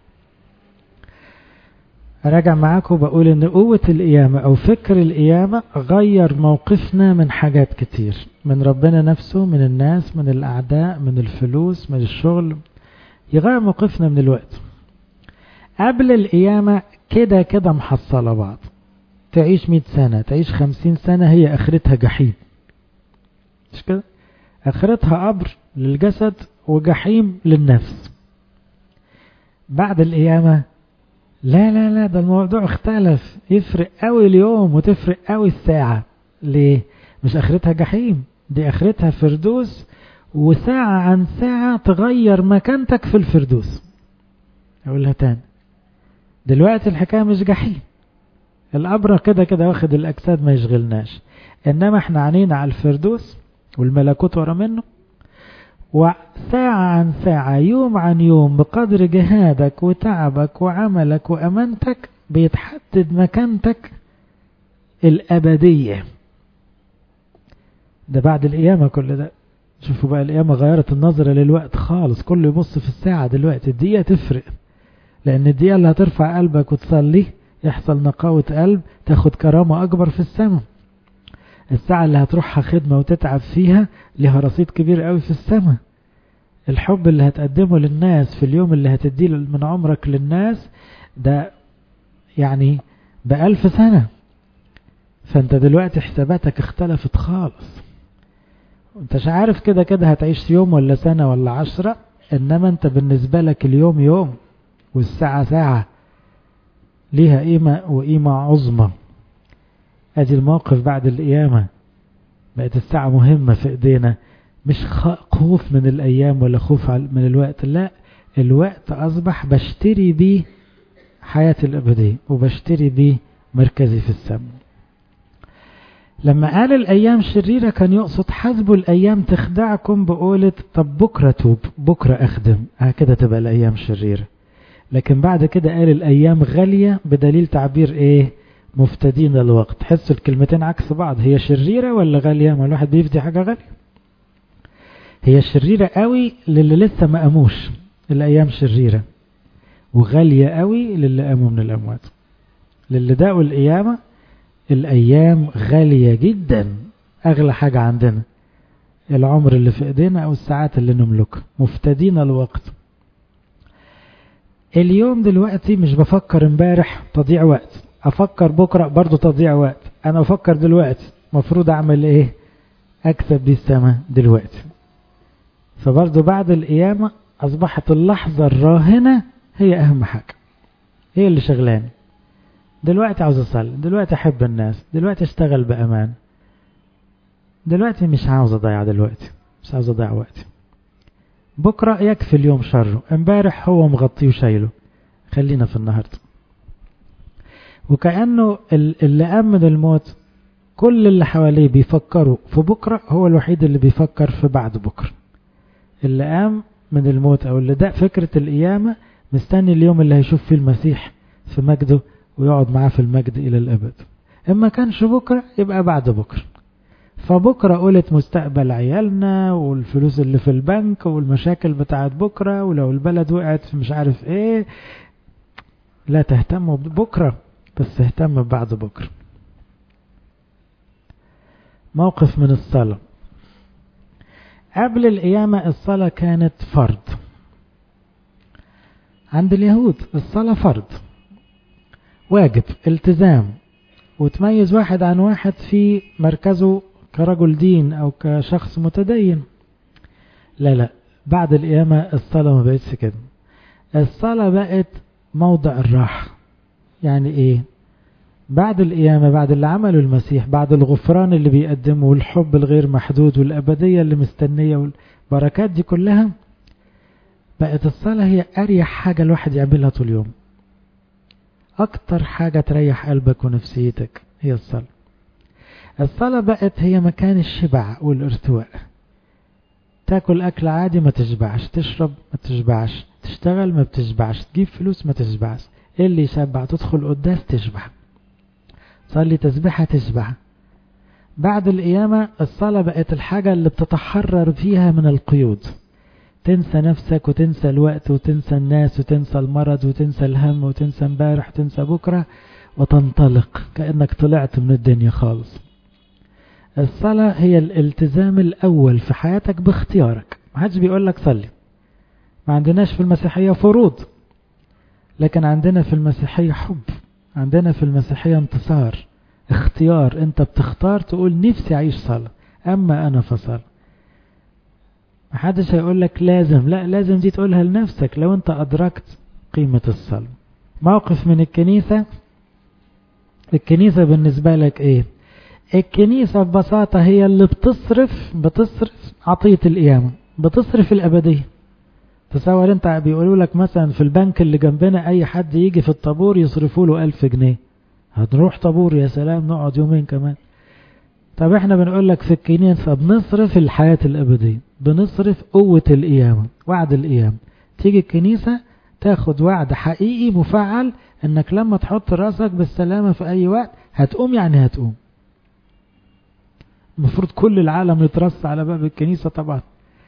راجع معاكم بقول ان قوة القيامة او فكر القيامة غير موقفنا من حاجات كتير، من ربنا نفسه، من الناس، من الاعداء، من الفلوس، من الشغل. يغير موقفنا من الوقت. قبل القيامة كده كده محصلة بعض، تعيش مئة سنة، تعيش خمسين سنة، هي اخرتها جحيم، مش كده؟ اخرتها قبر للجسد وجحيم للنفس. بعد القيامة لا لا لا، ده الموضوع اختلف. يفرق قوي اليوم وتفرق قوي الساعة. ليه؟ مش اخرتها جحيم، دي اخرتها فردوس، وساعة عن ساعة تغير مكانتك في الفردوس. اقولها تاني، دلوقتي الحكاية مش جحيم، الأبرة كده كده واخد الأجساد ما يشغلناش، إنما احنا عنينا على الفردوس والملكوت ورا منه. وساعة عن ساعة، يوم عن يوم، بقدر جهادك وتعبك وعملك وأمانتك بيتحدد مكانتك الأبدية. ده بعد القيامة كل ده. شوفوا بقى، القيامة غيرت النظرة للوقت خالص، كله يبص في الساعة دلوقتي. الدقيقة تفرق، لأن الدقيقة اللي هترفع قلبك وتصلي يحصل نقاوة قلب، تاخد كرامة أكبر في السماء. الساعة اللي هتروحها خدمة وتتعب فيها لها رصيد كبير قوي في السماء. الحب اللي هتقدمه للناس في اليوم اللي هتديه من عمرك للناس ده يعني بألف سنة. فانت دلوقتي حساباتك اختلفت خالص، انتش عارف كده كده هتعيش يوم ولا سنة ولا عشرة، انما انت بالنسبة لك اليوم يوم والساعة ساعة، ليها قيمة وقيمة عظمى. ادي الموقف بعد القيامة، بقت الساعة مهمة في ايدينا، مش خوف من الايام ولا خوف من الوقت، لا، الوقت اصبح بشتري بيه حياتي الابدية وبشتري بيه مركزي في السماء. لما قال الايام شريرة كان يقصد حسبوا الايام تخدعكم بقولة طب بكرة توب، بكرة اخدم، هكذا تبقى الايام شريرة. لكن بعد كده قال الايام غالية بدليل تعبير ايه؟ مفتدين الوقت. تحسوا الكلمتين عكس بعض، هي شريرة ولا غالية؟ ما الواحد بيفدي حاجة غالية. هي شريرة قوي للي لسه ما قاموش، الايام شريرة، وغالية قوي للي قاموا من الاموات. للي داقوا القيامة الايام غالية جدا، اغلى حاجة عندنا العمر اللي في ايدينا او الساعات اللي نملكها. مفتدين الوقت. اليوم دلوقتي مش بفكر امبارح تضيع وقت، افكر بكرة برضو تضيع وقت، انا افكر دلوقتي مفروض اعمل ايه؟ اكسب بيه السماء دلوقتي. فبرضو بعد القيامة اصبحت اللحظة الراهنة هي اهم حاجة، هي اللي شغلاني. دلوقتي عاوز اصلي، دلوقتي احب الناس، دلوقتي اشتغل بامان، دلوقتي مش عاوز اضيع، دلوقتي مش عاوز اضيع وقتي. بكرة يكفي اليوم شره، امبارح هو مغطيه وشايله، خلينا في النهاردة. وكأنه اللي قام من الموت كل اللي حواليه بيفكروا في بكرة، هو الوحيد اللي بيفكر في بعد بكرة. اللي قام من الموت او اللي ده فكرة القيامة مستني اليوم اللي هيشوف فيه المسيح في مجده ويقعد معاه في المجد الى الابد. اما كانش بكرة يبقى بعد بكرة. فبكرة قلت مستقبل عيالنا والفلوس اللي في البنك والمشاكل بتاعت بكرة، ولو البلد وقعت في مش عارف ايه. لا تهتموا ببكرة، بس اهتم بعد بكرة. موقف من الصلاة. قبل القيامة الصلاة كانت فرض عند اليهود، الصلاة فرض واجب التزام، وتميز واحد عن واحد في مركزه كرجل دين او كشخص متدين. لا لا، بعد القيامة الصلاة ما بقتش كده، الصلاة بقت موضع الراحة. يعني ايه؟ بعد القيامة، بعد اللي عمله المسيح، بعد الغفران اللي بيقدمه والحب الغير محدود والأبدية اللي مستنية والبركات دي كلها، بقت الصلاة هي أريح حاجة الواحد يعملها طول يوم. أكتر حاجة تريح قلبك ونفسيتك هي الصلاة. الصلاة بقت هي مكان الشبع والارتواء. تاكل أكل عادي ما تشبعش، تشرب ما تشبعش، تشتغل ما بتشبعش، تجيب فلوس ما تشبعش. إيه اللي يشبع؟ تدخل قداس تشبع، صلي تسبيحة تشبع. بعد القيامة الصلاة بقت الحاجة اللي بتتحرر فيها من القيود، تنسى نفسك وتنسى الوقت وتنسى الناس وتنسى المرض وتنسى الهم وتنسى امبارح وتنسى بكرة، وتنطلق كأنك طلعت من الدنيا خالص. الصلاة هي الالتزام الأول في حياتك باختيارك. ما حدش بيقول لك صلي، ما عندناش في المسيحية فروض، لكن عندنا في المسيحية حب، عندنا في المسيحية انتصار، اختيار. انت بتختار تقول نفسي اعيش صلاة، اما انا فصل. محدش هيقول لك لازم، لا، لازم دي تقولها لنفسك لو انت ادركت قيمة الصلاة. موقف من الكنيسة. الكنيسة بالنسبة لك ايه؟ الكنيسة ببساطة هي اللي بتصرف بتصرف عطية القيامة، بتصرف الأبدية. تصور انت بيقولوا لك مثلا في البنك اللي جنبنا اي حد يجي في الطابور يصرفوا له ألف جنيه، هنروح طابور يا سلام نقعد يومين كمان. طب احنا بنقول لك في الكنيسة بنصرف الحياة الأبدية، بنصرف قوة القيامة، وعد القيامة. تيجي الكنيسة تاخد وعد حقيقي مفعل انك لما تحط راسك بالسلامة في اي وقت هتقوم، يعني هتقوم. المفروض كل العالم يترص على باب الكنيسة طبعا،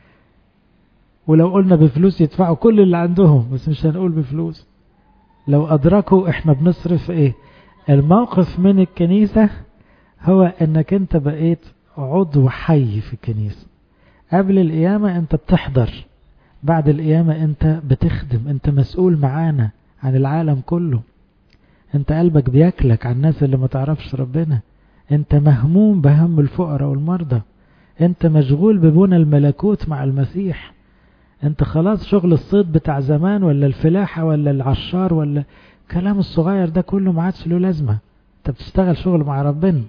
ولو قلنا بفلوس يدفعوا كل اللي عندهم، بس مش هنقول بفلوس. لو أدركوا احنا بنصرف ايه. الموقف من الكنيسة هو انك انت بقيت عضو حي في الكنيسة. قبل القيامة انت بتحضر، بعد القيامة انت بتخدم، انت مسؤول معانا عن العالم كله. انت قلبك بياكلك عن الناس اللي ما تعرفش ربنا، انت مهموم بهم الفقراء والمرضى، انت مشغول ببنى الملكوت مع المسيح. انت خلاص شغل الصيد بتاع زمان ولا الفلاحة ولا العشار ولا كلام الصغير ده كله ما عادش له لازمة. انت بتشتغل شغل مع ربنا.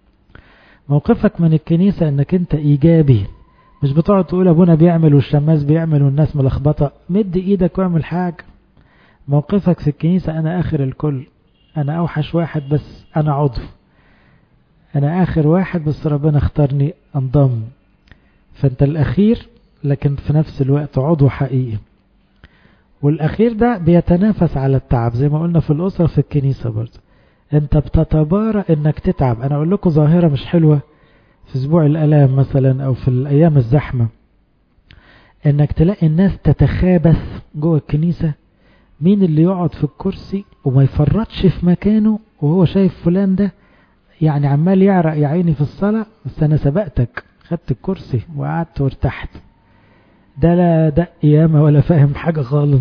موقفك من الكنيسة انك انت ايجابي، مش بتقعد تقول ابونا بيعمل والشماس بيعمل والناس ملخبطة. مد ايدك واعمل حاجة. موقفك في الكنيسة انا اخر الكل، انا اوحش واحد بس انا عضو، انا اخر واحد بس ربنا اختارني انضم. فانت الاخير لكن في نفس الوقت عضو حقيقي. والاخير ده بيتنافس على التعب زي ما قلنا في الاسرة في الكنيسة برضه. انت بتتبارى انك تتعب. انا اقول لكم ظاهرة مش حلوة في اسبوع الالام مثلا او في الايام الزحمة، انك تلاقي الناس تتخابث جوه الكنيسة. مين اللي يقعد في الكرسي وما يفرطش في مكانه وهو شايف فلان ده يعني عمال يعرق يا عيني في الصلاة، بس انا سبقتك خدت الكرسي وقعدت وارتحت. ده لا ده قيامة ولا فاهم حاجة خالص،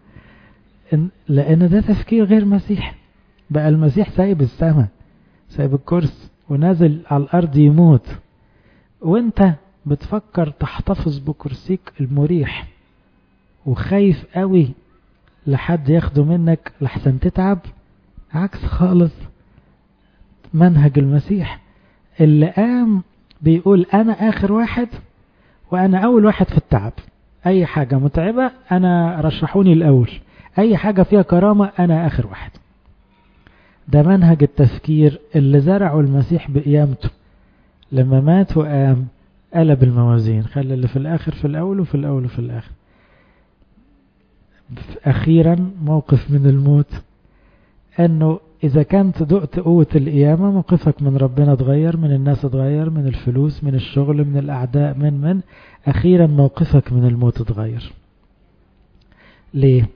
لان ده تفكير غير مسيح. بقى المسيح سايب السماء سايب الكرسي ونازل على الارض يموت، وانت بتفكر تحتفظ بكرسيك المريح وخايف قوي لحد ياخده منك لحسن تتعب. عكس خالص منهج المسيح اللي قام بيقول انا اخر واحد وانا اول واحد في التعب. اي حاجة متعبة انا رشحوني الاول، اي حاجة فيها كرامة انا اخر واحد. ده منهج التفكير اللي زرعه المسيح بقيامته. لما مات وقام قلب الموازين، خلى اللي في الاخر في الاول وفي الاول وفي الاخر. اخيرا موقف من الموت، انه اذا كانت دقت قوة القيامة موقفك من ربنا اتغير، من الناس اتغير، من الفلوس، من الشغل، من الاعداء، من من اخيرا موقفك من الموت اتغير. ليه؟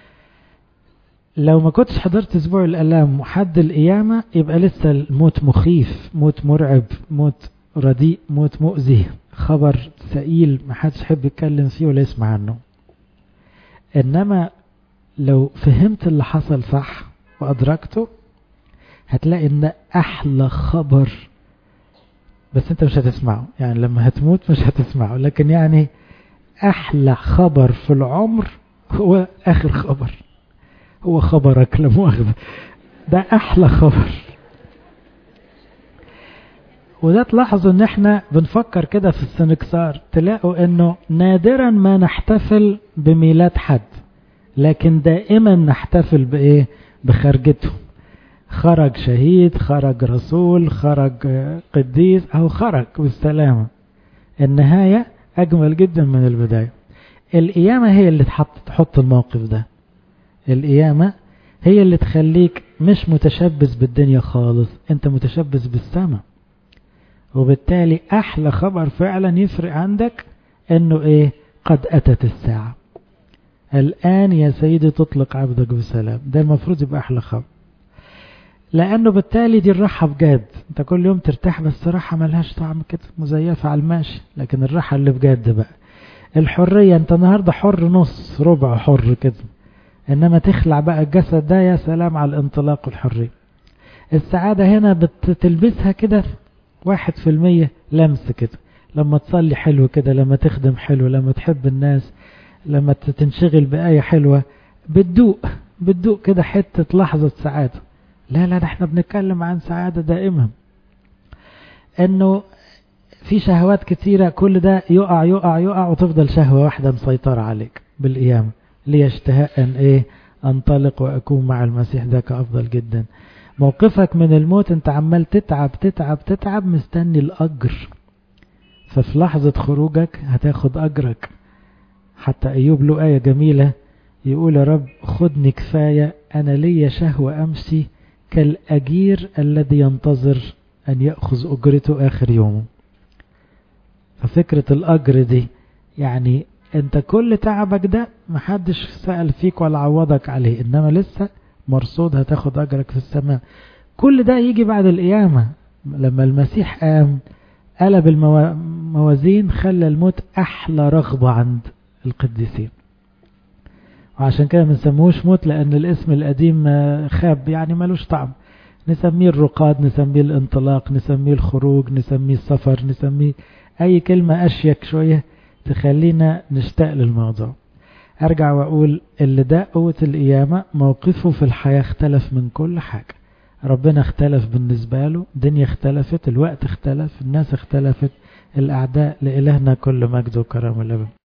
لو ما كنتش حضرت اسبوع الالام وحد القيامة يبقى لسه الموت مخيف، موت مرعب، موت رديء، موت مؤذي، خبر ثقيل ما حدش يحب يتكلم فيه ولا يسمع عنه. انما لو فهمت اللي حصل صح وادركته هتلاقي ان احلى خبر، بس انت مش هتسمعه، يعني لما هتموت مش هتسمعه، لكن يعني احلى خبر في العمر هو اخر خبر، هو خبرك لمؤاخذة، ده احلى خبر. وده تلاحظوا ان احنا بنفكر كده في السنكسار تلاقوا انه نادرا ما نحتفل بميلاد حد، لكن دائما نحتفل بايه؟ بخرجته. خرج شهيد، خرج رسول، خرج قديس، او خرج بالسلامة. النهاية اجمل جدا من البداية. القيامة هي اللي تحط تحط الموقف ده. القيامة هي اللي تخليك مش متشبث بالدنيا خالص، انت متشبث بالسماء. وبالتالي احلى خبر فعلا يفرق عندك انه ايه؟ قد اتت الساعة، الان يا سيدي تطلق عبدك بسلام. ده المفروض يبقى احلى خبر، لانه بالتالي دي الراحة بجد. انت كل يوم ترتاح بس راحة ملهاش طعم كده، مزيفة على الماشي، لكن الراحة اللي بجد بقى الحرية. انت النهاردة حر نص ربع حر كده، انما تخلع بقى الجسد ده يا سلام على الانطلاق والحرية. السعادة هنا بتلبسها كده واحد في المية لمس كده، لما تصلي حلو كده، لما تخدم حلو، لما تحب الناس، لما تنشغل بآية حلوة بتدوق بتدوق كده حتة لحظة سعادة. لا لا، احنا بنتكلم عن سعادة دائمة، انه في شهوات كتيرة، كل ده يقع يقع يقع وتفضل شهوة واحدة مسيطرة عليك بالقيامة. لي اشتهاء ان ايه؟ انطلق واكون مع المسيح، ذاك افضل جدا. موقفك من الموت انت عمال تتعب تتعب تتعب مستني الاجر، ففي لحظة خروجك هتاخد اجرك. حتى ايوب له آية جميلة يقول: يا رب خدني كفاية، انا لي شهوة امشي كالاجير الذي ينتظر ان يأخذ اجرته اخر يومه. ففكرة الاجر دي يعني انت كل تعبك ده محدش سأل فيك ولا عوضك عليه، انما لسه مرصود هتاخد اجرك في السماء. كل ده يجي بعد القيامة، لما المسيح قام قلب الموازين، خلى الموت احلى رغبة عند القديسين. وعشان كده منسموش موت، لان الاسم القديم خاب يعني ملوش طعم. نسميه الرقاد، نسميه الانطلاق، نسميه الخروج، نسميه السفر، نسميه اي كلمة اشيك شوية تخلينا نشتاق للموضوع. ارجع واقول اللي ده قوة القيامة، موقفه في الحياة اختلف من كل حاجة. ربنا اختلف بالنسبة له، الدنيا اختلفت، الوقت اختلف، الناس اختلفت، الاعداء. لإلهنا كل مجد وكرم الأبد.